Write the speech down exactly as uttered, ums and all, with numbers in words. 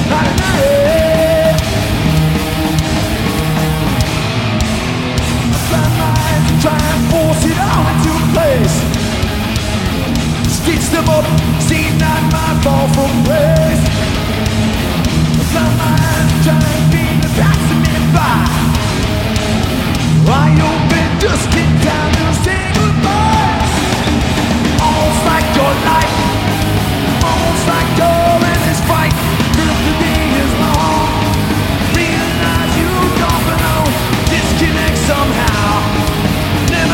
out of night. Find minds and try and force it all into place. Stitch them up, see not my fall from grace.